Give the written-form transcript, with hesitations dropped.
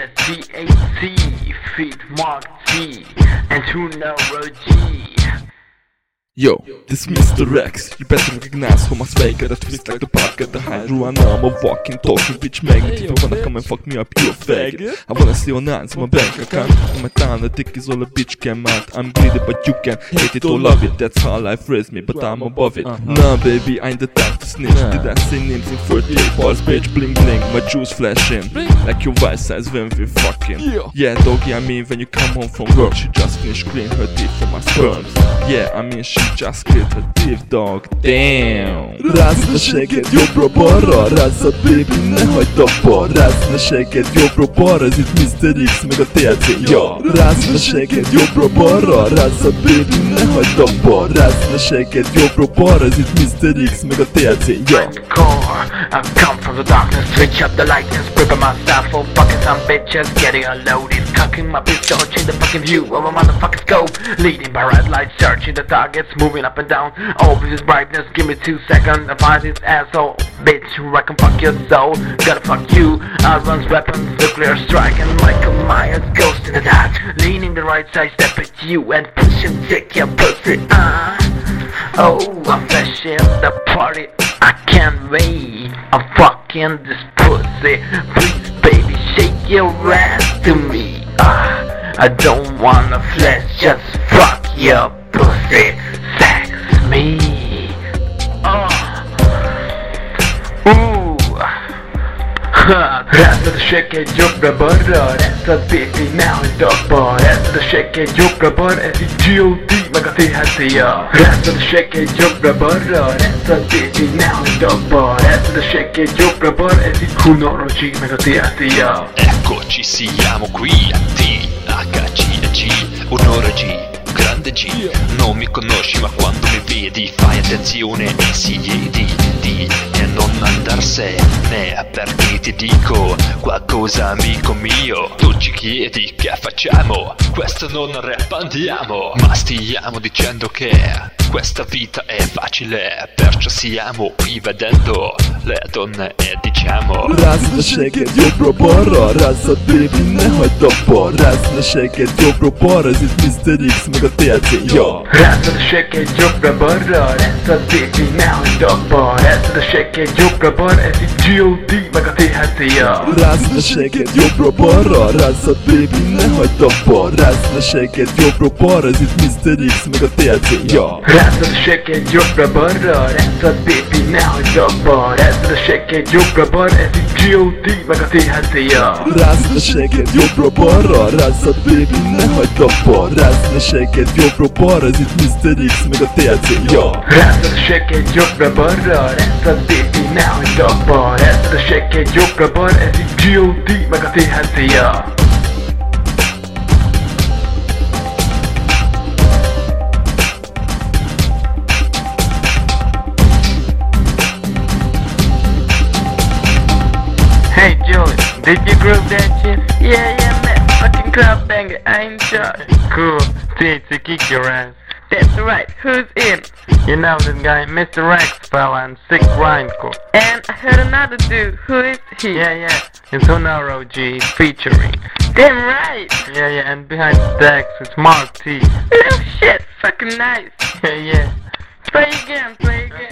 That's DAC, feat Mark T, and Neuro G. Yo, this is Mr. Rex. You better recognize who my swagger that feels like the park at the hydro. I know I'm a walking, talking bitch magnet. If you wanna come and fuck me up, you a faggot. I wanna see your nines on my bank account. I'm a town, a dick is all a bitch can mount. I'm greedy, but you can hate it or love it. That's how life raised me, but I'm above it. Nah, baby, I ain't the type to snitch. Did I say names in 38 bars? Bitch, bling bling, my juice flashing like your vice size when we fucking. Yeah, doggy, I mean when you come home from work, she just finished cleaning her teeth for my sperms. Yeah, I mean she just killed her teeth, dog. Damn. Rázd a seged jobbra-balra, rázzad baby, ne hagyd abba. Rázd a seged jobbra-balra, ez itt Mr. X meg a TLC, ja. Rázd a seged jobbra-balra, rázzad baby, ne hagyd abba. Rázd a seged jobbra-balra, ez itt Mr. X meg a TLC, ja. I come from the darkness, switch up the lights, scribbling my style for fucking some bitches. Getting unloaded, cocking my pistol, change the fucking view of a motherfucking scope. Leading by red light, searching the targets, moving up and down. Over his brightness, give me 2 seconds, I find his asshole. Bitch, I can fuck your soul. Gotta fuck you, outruns weapons, nuclear strike, and Michael Myers ghost in the dark. Leaning the right side, step at you and push and take your pussy. Oh, I'm flashing the party, I can't wait. I'm fucking this pussy. Please, baby, shake your ass to me. I don't wanna flesh, just fuck your pussy. Sex me. Rázd a seged jobbra-balra, rázzad baby, ne hagyd abba. Rázd a seged jobbra-balra, ez itt G.O.D. meg a THC-ja. Rázd a seged jobbra-balra, rázzad baby, ne hagyd abba. Rázd a seged jobbra-balra, ez itt Neuro G meg a THC-ja. Eccoci, siamo qui a THC, Neuro G, grande G. Non mi conosci ma quando mi vedi fai attenzione e siedi e non andarsene, perché ti dico qualcosa amico mio. Tu ci chiedi che facciamo, questo non rap andiamo, ma stiamo dicendo che questa vita è facile, perciò siamo qui vedendo le donne e diciamo Rázd a seged jobbra-balra, rázzad baby, ne hagyd abba. Rázd a seged jobbra-balra, ez itt Mr. X meg a TLC, ja. Rázd a seged jobbra-balra, rázzad baby, ne hagyd abba. Rázd a seged jobbra-balra, ez itt G.O.D. meg a THC-ja. Rázd a seged jobbra-balra, rázzad baby, ne hagyd abba. Rázd a seged jobbra-balra, ez itt Mr. X meg a TLC, ja. Rázd a seged jobbra-balra, rázzad baby, ne hagyd abba. Rázd a seged jobbra-balra, ez itt G.O.D. meg a THC-ja. Rázd a seged jobbra-balra, rázzad baby, ne hagyd abba. Rázd a seged jobbra-balra, ez itt Mr. X meg a TLC, ja. Rázd a seged jobbra-balra, rázzad baby, ne hagyd abba. Rázd a seged jobbra-balra, ez itt G.O.D. meg a THC-ja. Hey Julie, did you groove that shit? Yeah man, fucking club banger, I enjoy. Cool, THC kick your ass. That's right, who's in? You know this guy, Mr. Rex, fella, and Sick Grindcore. And I heard another dude, who is he? Yeah, it's Neuro G featuring. Damn right! Yeah, and behind the decks it's Mark T. Oh shit, fucking nice. Yeah. Play again.